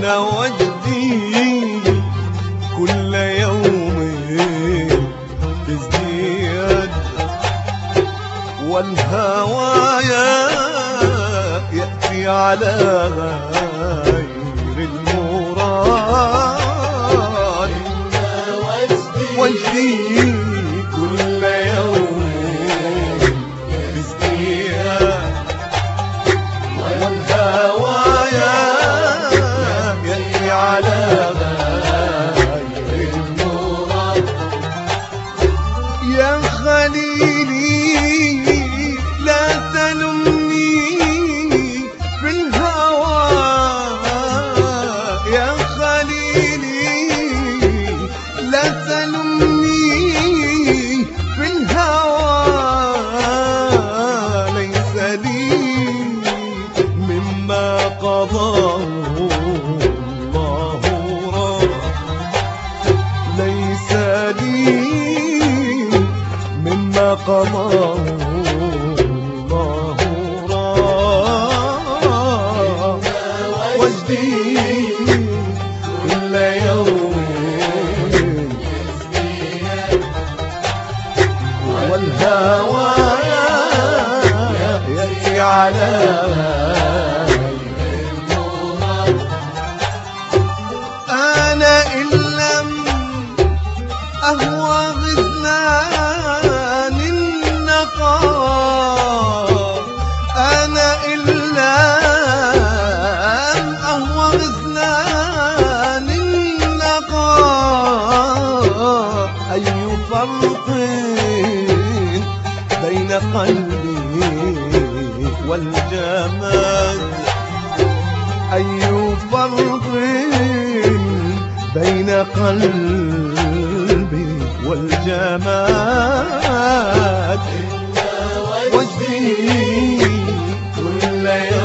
وجدي كل يوم تزديد، والهوايا يأتي على غير المراد. وجدي كل يوم تزديد، والهوايا يأتي على غير المراد. يا خليلي لا تلمني في الهوى، يا خليلي لا تلمني في الهوى، ليس لي مما قضاه الله راد، ليس لي مما قضاه الله راد. وجدي كل يوم والهوى يأتي على أنا إن لم أهوى غزلان النقا، أنا إن لم أهوى غزلان النقا، أي فرق بين قلبي والجمال، أي فرق بين قلبي والجمال. وجدي كل يوم